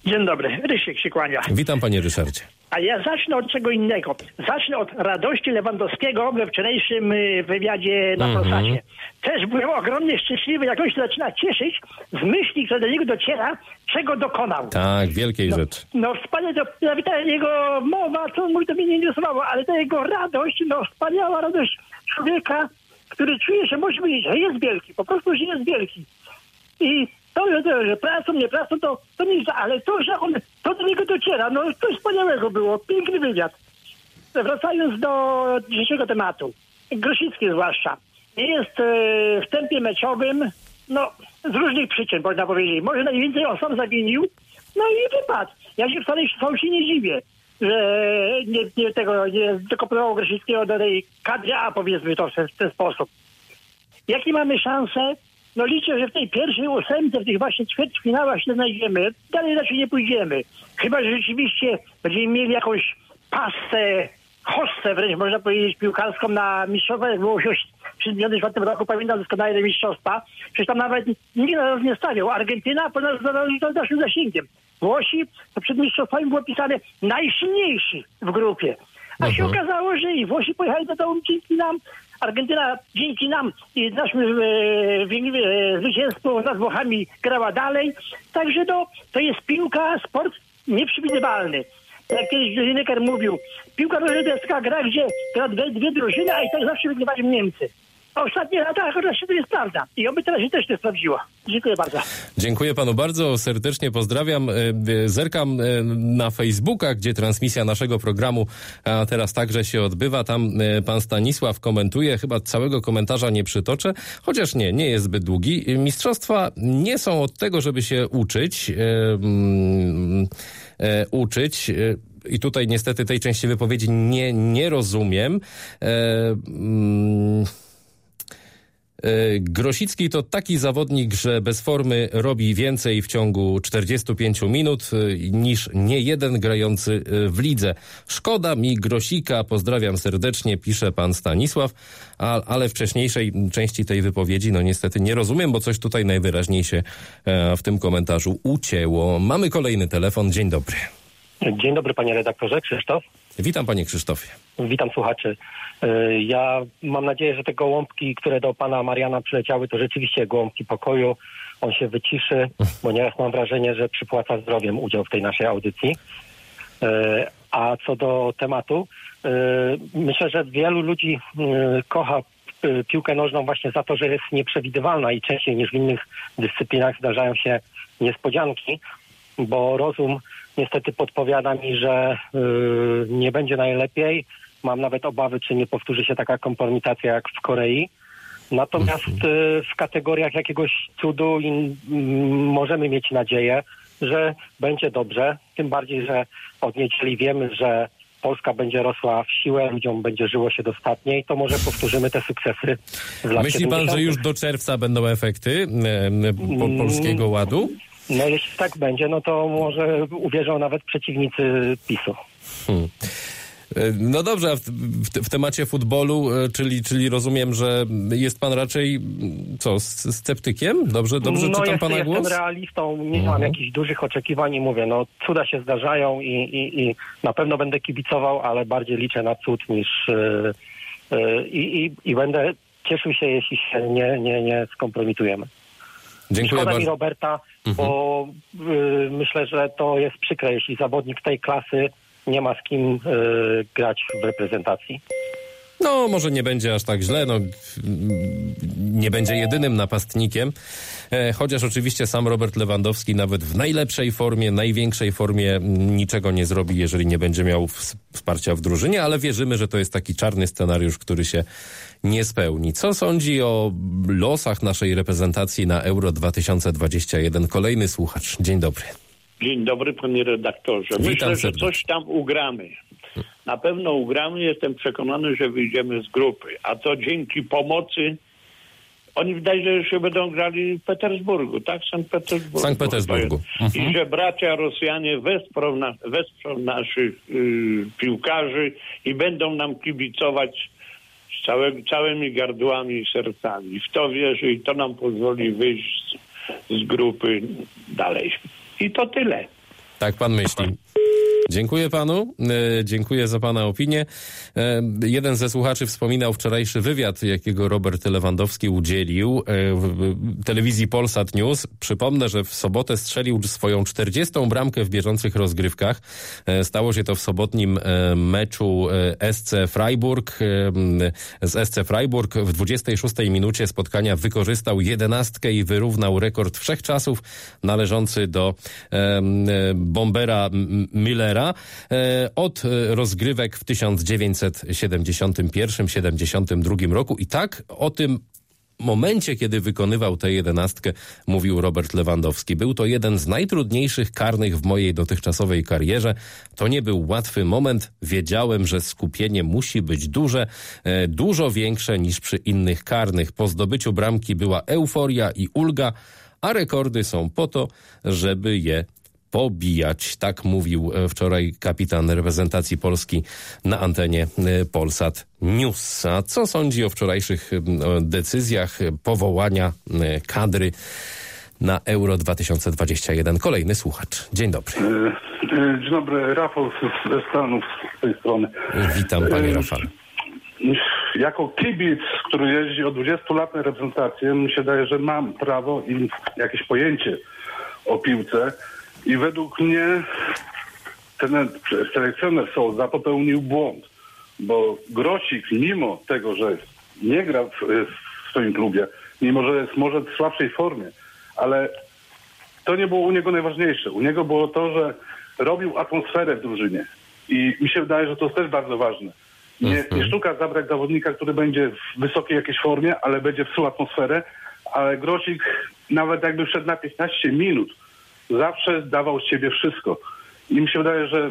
Dzień dobry, Rysiek się kłania. Witam panie Ryszardzie. A ja zacznę od czego innego. Zacznę od radości Lewandowskiego we wczorajszym wywiadzie na Mhm. Polsacie. Też byłem ogromnie szczęśliwy, jak on się zaczyna cieszyć z myśli, która do niego dociera, czego dokonał. Tak, wielkiej No, rzeczy. no wspaniale, to nawet ta jego mowa, co on mówi, to mnie nie interesowało, ale ta jego radość, no wspaniała radość człowieka, który czuje, że może powiedzieć, że jest wielki, po prostu, że jest wielki. I to, że, że pracą, nie pracą, to, to nic, ale to, że on, to do niego dociera, no coś wspaniałego było, piękny wywiad. Wracając do dzisiejszego tematu, Grosicki zwłaszcza, nie jest e, w tempie meczowym, no z różnych przyczyn, można powiedzieć. Może najwięcej on sam zawinił, no i wypadł. Ja się wcale sam się nie dziwię, że nie, nie tego, nie dokopywał Grosickiego do tej kadry A, powiedzmy to w ten, w ten sposób. Jakie mamy szanse? No liczę, że w tej pierwszej ósemce, w tych właśnie ćwierćfinałach się znajdziemy. Dalej raczej nie pójdziemy. Chyba, że rzeczywiście będziemy mieli jakąś pasę, hossę wręcz można powiedzieć piłkarską na mistrzostwa, jak było się w tysiąc dziewięćset siedemdziesiątym czwartym roku, pamiętam doskonale te mistrzostwa. Przecież tam nawet nikt na nas nie stawiał. Argentyna ponad naszym zasięgiem. Włosi, to przed mistrzostwami było pisane najsilniejsi w grupie. A się okazało, że i Włosi pojechali do domu dzięki nam, Argentyna dzięki nam i naszym e, e, zwycięstwu nad Włochami grała dalej. Także no, to jest piłka, sport nieprzewidywalny. Jak kiedyś Lineker mówił, piłka nożna to jest taka gra, gdzie gra dwie, dwie drużyny, a i tak zawsze wygrywają Niemcy. A ostatnie lata akurat się to jest prawda. I oby teraz się też to sprawdziło. Dziękuję bardzo. Dziękuję panu bardzo, serdecznie pozdrawiam. Zerkam na Facebooka, gdzie transmisja naszego programu a teraz także się odbywa. Tam pan Stanisław komentuje, chyba całego komentarza nie przytoczę, chociaż nie, nie jest zbyt długi. Mistrzostwa nie są od tego, żeby się uczyć. E, e, uczyć. I tutaj niestety tej części wypowiedzi nie, nie rozumiem. E, mm, Grosicki to taki zawodnik, że bez formy robi więcej w ciągu czterdziestu pięciu minut niż niejeden grający w lidze. Szkoda mi Grosika, pozdrawiam serdecznie, pisze pan Stanisław, a, ale wcześniejszej części tej wypowiedzi no niestety nie rozumiem, bo coś tutaj najwyraźniej się w tym komentarzu ucięło. Mamy kolejny telefon, dzień dobry. Dzień dobry panie redaktorze, Krzysztof. Witam panie Krzysztofie. Witam słuchaczy. Ja mam nadzieję, że te gołąbki, które do pana Mariana przyleciały, to rzeczywiście gołąbki pokoju. On się wyciszy, bo nieraz mam wrażenie, że przypłaca zdrowiem udział w tej naszej audycji. A co do tematu, myślę, że wielu ludzi kocha piłkę nożną właśnie za to, że jest nieprzewidywalna i częściej niż w innych dyscyplinach zdarzają się niespodzianki, bo rozum niestety podpowiada mi, że nie będzie najlepiej. Mam nawet obawy, czy nie powtórzy się taka kompromitacja jak w Korei. Natomiast w kategoriach jakiegoś cudu możemy mieć nadzieję, że będzie dobrze. Tym bardziej, że od niedzieli wiemy, że Polska będzie rosła w siłę, ludziom będzie żyło się dostatniej, to może powtórzymy te sukcesy z lat Myśli pan, że już do czerwca będą efekty e, po, Polskiego Ładu? No jeśli tak będzie, no to może uwierzą nawet przeciwnicy PiSu. Hmm. No dobrze, a w, w, w temacie futbolu, czyli, czyli rozumiem, że jest pan raczej co, sceptykiem? Dobrze, dobrze no czytam jest, pana głos? Jestem realistą, nie mhm. mam jakichś dużych oczekiwań i mówię, no cuda się zdarzają i, i, i na pewno będę kibicował, ale bardziej liczę na cud niż yy, yy, i, i będę cieszył się, jeśli się nie, nie, nie skompromitujemy. Dziękuję Szkoda bardzo. mi Roberta, mhm. bo yy, myślę, że to jest przykre, jeśli zawodnik tej klasy nie ma z kim y, grać w reprezentacji. No, może nie będzie aż tak źle, no nie będzie jedynym napastnikiem, e, chociaż oczywiście sam Robert Lewandowski nawet w najlepszej formie, największej formie niczego nie zrobi, jeżeli nie będzie miał wsparcia w drużynie, ale wierzymy, że to jest taki czarny scenariusz, który się nie spełni. Co sądzi o losach naszej reprezentacji na Euro dwa tysiące dwudziesty pierwszy? Kolejny słuchacz. Dzień dobry. Dzień dobry, panie redaktorze. Witam Myślę, serdecznie. że coś tam ugramy. Na pewno ugramy. Jestem przekonany, że wyjdziemy z grupy. A to dzięki pomocy. Oni wydaje się, że się będą grali w Petersburgu, tak? Sankt Petersburgu. Sankt Petersburgu. Mhm. I że bracia Rosjanie wesprą, na, wesprą naszych y, piłkarzy i będą nam kibicować z całe, całymi gardłami i sercami. W to wierzę i to nam pozwoli wyjść z, z grupy dalej. I to tyle. Tak pan myśli. Dziękuję panu, e, dziękuję za pana opinię. E, jeden ze słuchaczy wspominał wczorajszy wywiad, jakiego Robert Lewandowski udzielił e, w telewizji Polsat News. Przypomnę, że w sobotę strzelił swoją czterdziestą bramkę w bieżących rozgrywkach. E, stało się to w sobotnim e, meczu e, S C Freiburg. E, z S C Freiburg w dwudziestej szóstej minucie spotkania wykorzystał jedenastkę i wyrównał rekord wszechczasów należący do e, bombera Millera. Od rozgrywek w tysiąc dziewięćset siedemdziesiątym pierwszym siedemdziesiątym drugim roku. I tak o tym momencie, kiedy wykonywał tę jedenastkę, mówił Robert Lewandowski. Był to jeden z najtrudniejszych karnych w mojej dotychczasowej karierze. To nie był łatwy moment. Wiedziałem, że skupienie musi być duże, dużo większe niż przy innych karnych. Po zdobyciu bramki była euforia i ulga, a rekordy są po to, żeby je pobijać. Tak mówił wczoraj kapitan reprezentacji Polski na antenie Polsat News. A co sądzi o wczorajszych decyzjach powołania kadry na Euro dwa tysiące dwudziesty pierwszy? Kolejny słuchacz. Dzień dobry. Dzień dobry, Rafał ze Stanów z tej strony. Witam panie Rafale. Jako kibic, który jeździ od dwudziestu lat na reprezentację, mi się daje, że mam prawo i jakieś pojęcie o piłce. I według mnie ten selekcjoner Sousa popełnił błąd, bo Grosik, mimo tego, że nie gra w, w swoim klubie, mimo że jest może w słabszej formie, ale to nie było u niego najważniejsze. U niego było to, że robił atmosferę w drużynie. I mi się wydaje, że to jest też bardzo ważne. Nie, nie sztuka zabrać zawodnika, który będzie w wysokiej jakiejś formie, ale będzie psuł atmosferę, ale Grosik nawet jakby wszedł na piętnaście minut, zawsze dawał z siebie wszystko. I mi się wydaje, że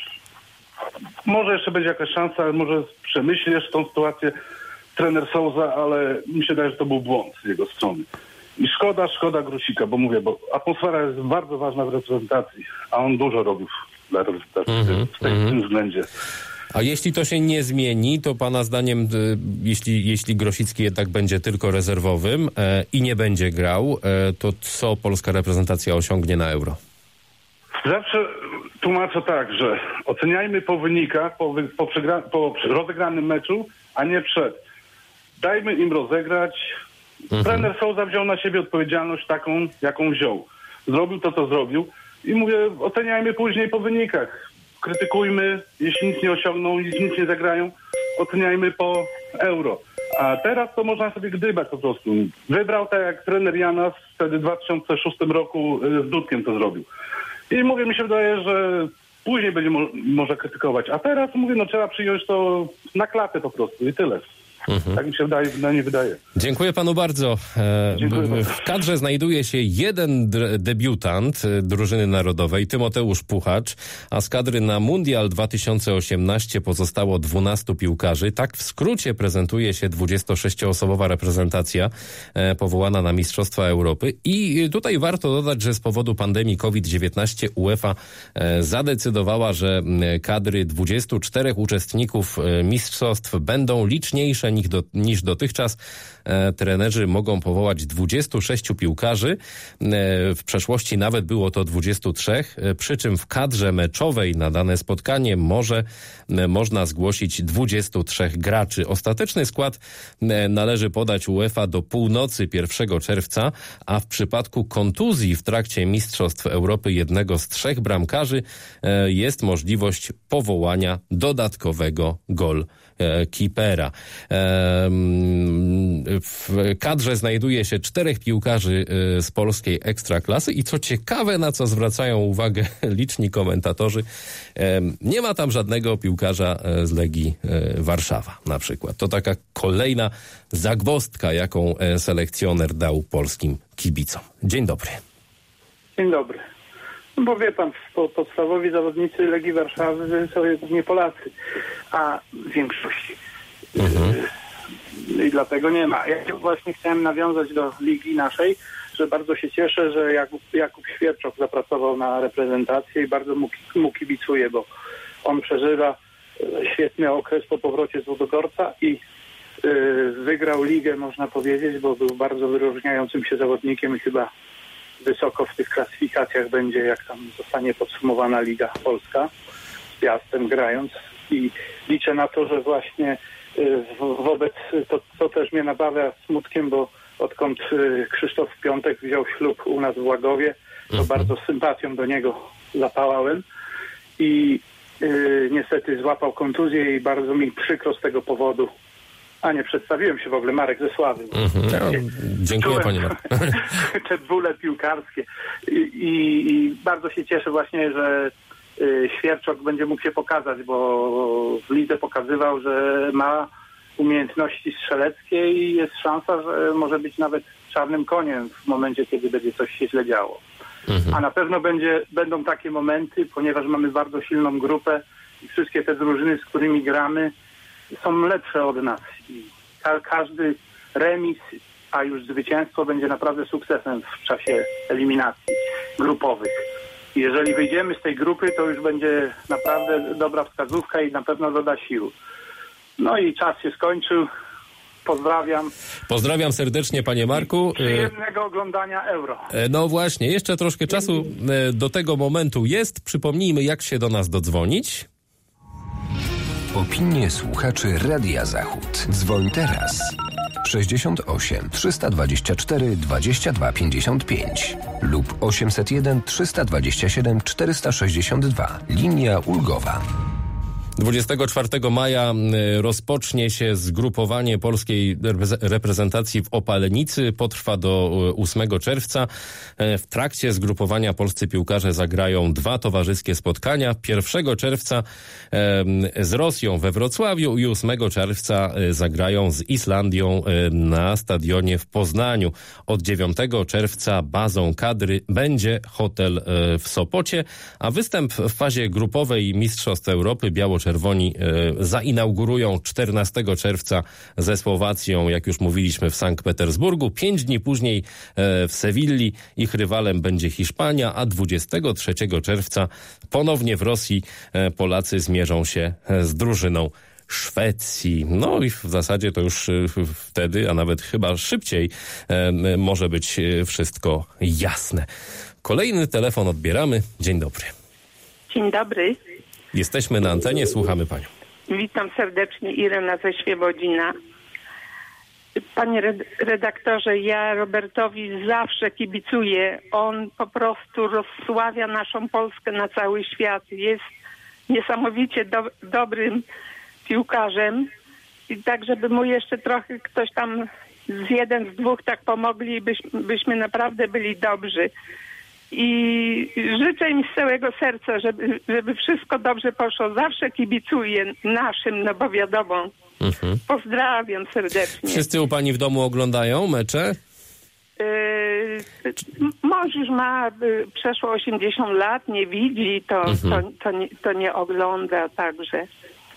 może jeszcze będzie jakaś szansa, może przemyślisz tą sytuację trener Sousa, ale mi się wydaje, że to był błąd z jego strony. I szkoda, szkoda Grosika, bo mówię, bo atmosfera jest bardzo ważna w reprezentacji, a on dużo robił dla reprezentacji mm-hmm, w, tej, mm-hmm. w tym względzie. A jeśli to się nie zmieni, to pana zdaniem, y, jeśli, jeśli Grosicki jednak będzie tylko rezerwowym e, i nie będzie grał, e, to co polska reprezentacja osiągnie na Euro? Zawsze tłumaczę tak, że oceniajmy po wynikach, po, po, przegra- po rozegranym meczu, a nie przed. Dajmy im rozegrać. Mhm. Trener Sousa wziął na siebie odpowiedzialność taką, jaką wziął. Zrobił to, co zrobił i mówię, oceniajmy później po wynikach. Krytykujmy, jeśli nic nie osiągną, jeśli nic nie zagrają, oceniajmy po Euro. A teraz to można sobie gdybać po prostu. Wybrał tak jak trener Janas wtedy w dwa tysiące szóstym roku z Dudkiem to zrobił. I mówię, mi się wydaje, że później będzie mo- może krytykować. A teraz mówię, no trzeba przyjąć to na klatę po prostu i tyle. Mhm. Tak mi się wydaje, nie wydaje. Dziękuję panu bardzo. E, Dziękuję w kadrze znajduje się jeden d- debiutant drużyny narodowej, Tymoteusz Puchacz, a z kadry na Mundial dwa tysiące osiemnasty pozostało dwunastu piłkarzy. Tak w skrócie prezentuje się dwudziestosześcioosobowa reprezentacja e, powołana na Mistrzostwa Europy. I tutaj warto dodać, że z powodu pandemii COVID dziewiętnaście UEFA e, zadecydowała, że kadry dwudziestu czterech uczestników e, mistrzostw będą liczniejsze niż, do, niż dotychczas. E, trenerzy mogą powołać dwudziestu sześciu piłkarzy. E, w przeszłości nawet było to dwudziestu trzech, e, przy czym w kadrze meczowej na dane spotkanie może e, można zgłosić dwudziestu trzech graczy. Ostateczny skład e, należy podać UEFA do północy pierwszego czerwca, a w przypadku kontuzji w trakcie Mistrzostw Europy jednego z trzech bramkarzy e, jest możliwość powołania dodatkowego gol keepera. W kadrze znajduje się czterech piłkarzy z polskiej ekstraklasy i co ciekawe, na co zwracają uwagę liczni komentatorzy, nie ma tam żadnego piłkarza z Legii Warszawa na przykład. To taka kolejna zagwozdka, jaką selekcjoner dał polskim kibicom. Dzień dobry. Dzień dobry. No bo wie pan, podstawowi zawodnicy Legii Warszawy są nie Polacy, a w większości. Mhm. I dlatego nie ma. Ja właśnie chciałem nawiązać do ligi naszej, że bardzo się cieszę, że Jakub, Jakub Świerczok zapracował na reprezentację i bardzo mu, mu kibicuję, bo on przeżywa świetny okres po powrocie z Ludogorca i yy, wygrał ligę, można powiedzieć, bo był bardzo wyróżniającym się zawodnikiem i chyba wysoko w tych klasyfikacjach będzie, jak tam zostanie podsumowana Liga Polska z Piastem grając i liczę na to, że właśnie wobec, to, to też mnie nabawia smutkiem, bo odkąd Krzysztof Piątek wziął ślub u nas w Łagowie, to mhm. bardzo z sympatią do niego zapałałem i yy, niestety złapał kontuzję i bardzo mi przykro z tego powodu. A nie przedstawiłem się w ogóle, Marek ze Sławy. Mhm. No, dziękuję panie Marek. Te bóle piłkarskie I, i, i bardzo się cieszę właśnie, że y, Świerczok będzie mógł się pokazać, bo w lidze pokazywał, że ma umiejętności strzeleckie i jest szansa, że może być nawet czarnym koniem w momencie, kiedy będzie coś się źle działo. Mhm. A na pewno będzie, będą takie momenty, ponieważ mamy bardzo silną grupę i wszystkie te drużyny, z którymi gramy, są lepsze od nas. I ka- każdy remis, a już zwycięstwo będzie naprawdę sukcesem w czasie eliminacji grupowych. I jeżeli wyjdziemy z tej grupy, to już będzie naprawdę dobra wskazówka i na pewno doda sił. No i czas się skończył. Pozdrawiam. Pozdrawiam serdecznie, panie Marku. Przyjemnego oglądania Euro. No właśnie, jeszcze troszkę czasu do tego momentu jest. Przypomnijmy, jak się do nas dodzwonić. Opinie słuchaczy Radia Zachód. Dzwoń teraz. sześćdziesiąt osiem trzysta dwadzieścia cztery dwadzieścia dwa pięćdziesiąt pięć lub osiemset jeden trzysta dwadzieścia siedem czterysta sześćdziesiąt dwa. Linia ulgowa. dwudziestego czwartego maja rozpocznie się zgrupowanie polskiej reprezentacji w Opalenicy. Potrwa do ósmego czerwca. W trakcie zgrupowania polscy piłkarze zagrają dwa towarzyskie spotkania. pierwszego czerwca z Rosją we Wrocławiu i ósmego czerwca zagrają z Islandią na stadionie w Poznaniu. Od dziewiątego czerwca bazą kadry będzie hotel w Sopocie, a występ w fazie grupowej Mistrzostw Europy biało-czerwoni zainaugurują czternastego czerwca ze Słowacją, jak już mówiliśmy, w Sankt Petersburgu. Pięć dni później w Sewilli ich rywalem będzie Hiszpania, a dwudziestego trzeciego czerwca ponownie w Rosji Polacy zmierzą się z drużyną Szwecji. No i w zasadzie to już wtedy, a nawet chyba szybciej, może być wszystko jasne. Kolejny telefon odbieramy. Dzień dobry. Dzień dobry. Jesteśmy na antenie, słuchamy panią. Witam serdecznie, Irena ze Świebodzina. Panie redaktorze, ja Robertowi zawsze kibicuję. On po prostu rozsławia naszą Polskę na cały świat. Jest niesamowicie do, dobrym piłkarzem. I tak, żeby mu jeszcze trochę ktoś tam z jeden, z dwóch tak pomogli, byśmy, byśmy naprawdę byli dobrzy. I życzę im z całego serca, żeby, żeby wszystko dobrze poszło. Zawsze kibicuję naszym, no bo wiadomo. Mhm. Pozdrawiam serdecznie. Wszyscy u pani w domu oglądają mecze? Yy, mąż już ma y, przeszło osiemdziesiąt lat, nie widzi, to, mhm. to, to, nie, to nie ogląda także.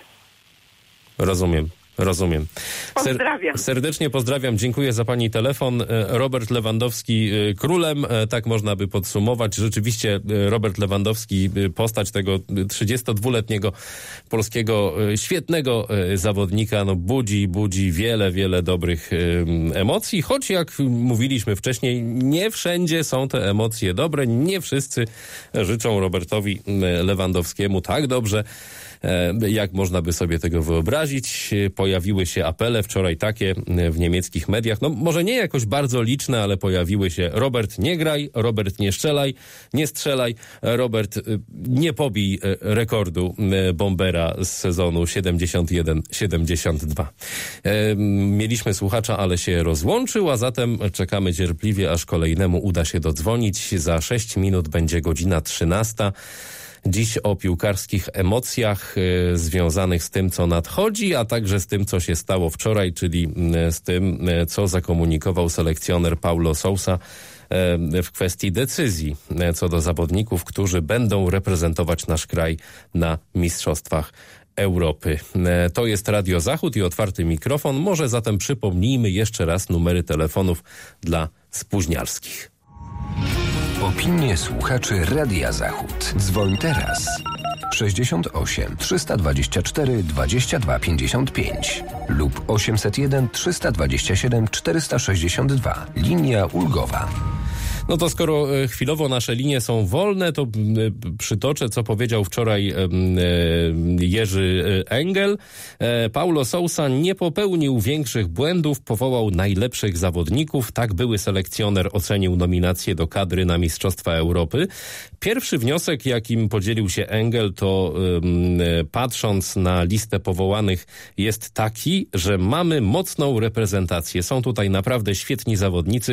Rozumiem. Rozumiem. Pozdrawiam. Serdecznie pozdrawiam. Dziękuję za pani telefon. Robert Lewandowski królem, tak można by podsumować. Rzeczywiście Robert Lewandowski, postać tego trzydziestodwuletniego polskiego świetnego zawodnika, no budzi, budzi wiele, wiele dobrych emocji, choć jak mówiliśmy wcześniej, nie wszędzie są te emocje dobre. Nie wszyscy życzą Robertowi Lewandowskiemu tak dobrze, jak można by sobie tego wyobrazić. Pojawiły się apele wczoraj takie w niemieckich mediach, no może nie jakoś bardzo liczne, ale pojawiły się: Robert, nie graj, Robert, nie strzelaj, nie strzelaj, Robert, nie pobij rekordu bombera z sezonu siedemdziesiąt jeden siedemdziesiąt dwa. Mieliśmy słuchacza, ale się rozłączył, a zatem czekamy cierpliwie, aż kolejnemu uda się dodzwonić. Za sześć minut będzie godzina trzynasta. Dziś o piłkarskich emocjach y, związanych z tym, co nadchodzi, a także z tym, co się stało wczoraj, czyli y, z tym, y, co zakomunikował selekcjoner Paulo Sousa y, w kwestii decyzji y, co do zawodników, którzy będą reprezentować nasz kraj na Mistrzostwach Europy. Y, to jest Radio Zachód i otwarty mikrofon. Może zatem przypomnijmy jeszcze raz numery telefonów dla spóźnialskich. Opinie słuchaczy Radia Zachód. Dzwoń teraz. sześćdziesiąt osiem trzysta dwadzieścia cztery dwadzieścia dwa pięćdziesiąt pięć lub osiemset jeden trzysta dwadzieścia siedem czterysta sześćdziesiąt dwa. Linia ulgowa. No to skoro chwilowo nasze linie są wolne, to przytoczę, co powiedział wczoraj Jerzy Engel. Paulo Sousa nie popełnił większych błędów, powołał najlepszych zawodników. Tak były selekcjoner ocenił nominację do kadry na Mistrzostwa Europy. Pierwszy wniosek, jakim podzielił się Engel, to patrząc na listę powołanych, jest taki, że mamy mocną reprezentację. Są tutaj naprawdę świetni zawodnicy,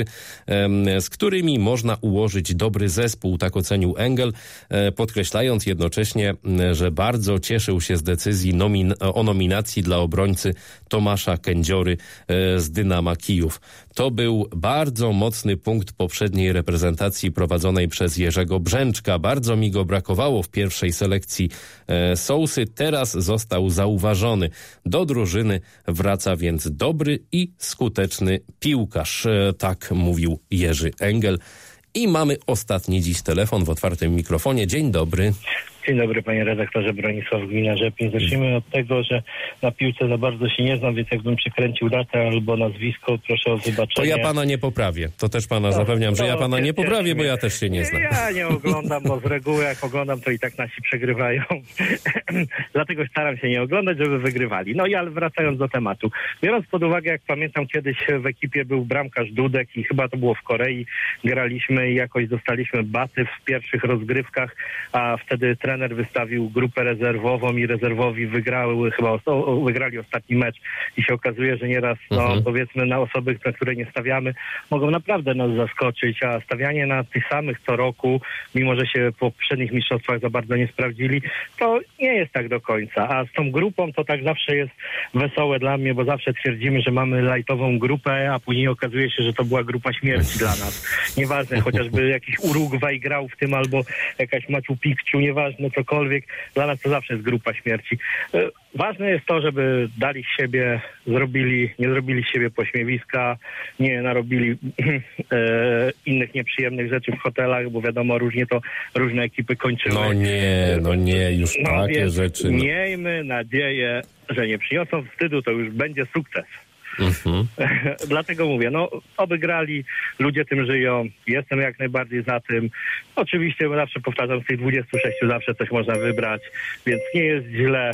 z którymi można ułożyć dobry zespół, tak ocenił Engel, podkreślając jednocześnie, że bardzo cieszył się z decyzji nomin- o nominacji dla obrońcy Tomasza Kędziory z Dynama Kijów. To był bardzo mocny punkt poprzedniej reprezentacji prowadzonej przez Jerzego Brzęczka. Bardzo mi go brakowało w pierwszej selekcji e, Sousy. Teraz został zauważony. Do drużyny wraca więc dobry i skuteczny piłkarz. E, tak mówił Jerzy Engel. I mamy ostatni dziś telefon w otwartym mikrofonie. Dzień dobry. Dzień dobry, panie redaktorze. Bronisław, gmina Rzepin. Zacznijmy od tego, że na piłce za bardzo się nie znam, więc jakbym przekręcił datę albo nazwisko, proszę o wybaczenie. To ja pana nie poprawię. To też pana no, zapewniam, że ja pana nie poprawię, bo ja też się nie znam. Ja nie oglądam, bo z reguły jak oglądam, to i tak nasi przegrywają. Dlatego staram się nie oglądać, żeby wygrywali. No i ale wracając do tematu. Biorąc pod uwagę, jak pamiętam, kiedyś w ekipie był bramkarz Dudek i chyba to było w Korei. Graliśmy i jakoś dostaliśmy baty w pierwszych rozgrywkach, a wtedy trener wystawił grupę rezerwową i rezerwowi wygrały, chyba o, wygrali ostatni mecz i się okazuje, że nieraz, no mhm. powiedzmy, na osoby, na które nie stawiamy, mogą naprawdę nas zaskoczyć, a stawianie na tych samych co roku, mimo że się po poprzednich mistrzostwach za bardzo nie sprawdzili, to nie jest tak do końca. A z tą grupą to tak zawsze jest wesołe dla mnie, bo zawsze twierdzimy, że mamy lajtową grupę, a później okazuje się, że to była grupa śmierci dla nas. Nieważne, chociażby jakiś Urugwaj grał w tym, albo jakaś Machu Picchu, nieważne, cokolwiek, dla nas to zawsze jest grupa śmierci. Ważne jest to, żeby dali siebie, zrobili, nie zrobili z siebie pośmiewiska, nie narobili e, innych nieprzyjemnych rzeczy w hotelach, bo wiadomo, różnie to różne ekipy kończyły. No nie, no nie, już no, takie więc rzeczy. No. Miejmy nadzieję, że nie przyniosą wstydu, to już będzie sukces. Mhm. Dlatego mówię, no oby grali, ludzie tym żyją, jestem jak najbardziej za tym. Oczywiście zawsze powtarzam, z tych dwudziestu sześciu zawsze coś można wybrać, więc nie jest źle.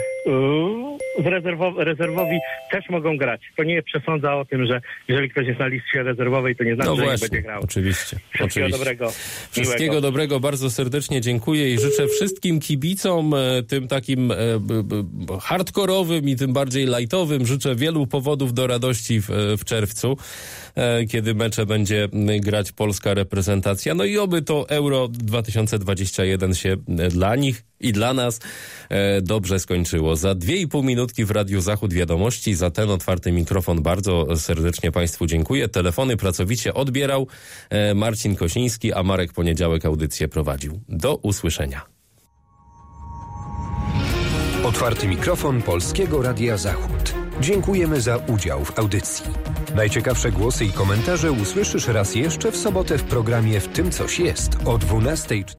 Z rezerwow- rezerwowi też mogą grać. To nie przesądza o tym, że jeżeli ktoś jest na liście rezerwowej, to nie znaczy, no że właśnie, nie będzie grał. Oczywiście. Wszystkiego oczywiście. dobrego. Wszystkiego miłego. dobrego, bardzo serdecznie dziękuję i życzę wszystkim kibicom, tym takim e, b, b, hardkorowym i tym bardziej lajtowym, życzę wielu powodów do radości w, w czerwcu, e, kiedy mecze będzie grać polska reprezentacja. No i oby to Euro dwa tysiące dwadzieścia jeden się dla nich i dla nas e, dobrze skończyło. Za dwie i pół minutki w Radiu Zachód wiadomości. Za ten otwarty mikrofon bardzo serdecznie Państwu dziękuję. Telefony pracowicie odbierał e, Marcin Kosiński, a Marek Poniedziałek audycję prowadził. Do usłyszenia. Otwarty mikrofon Polskiego Radia Zachód. Dziękujemy za udział w audycji. Najciekawsze głosy i komentarze usłyszysz raz jeszcze w sobotę w programie W tym coś jest o dwunastej.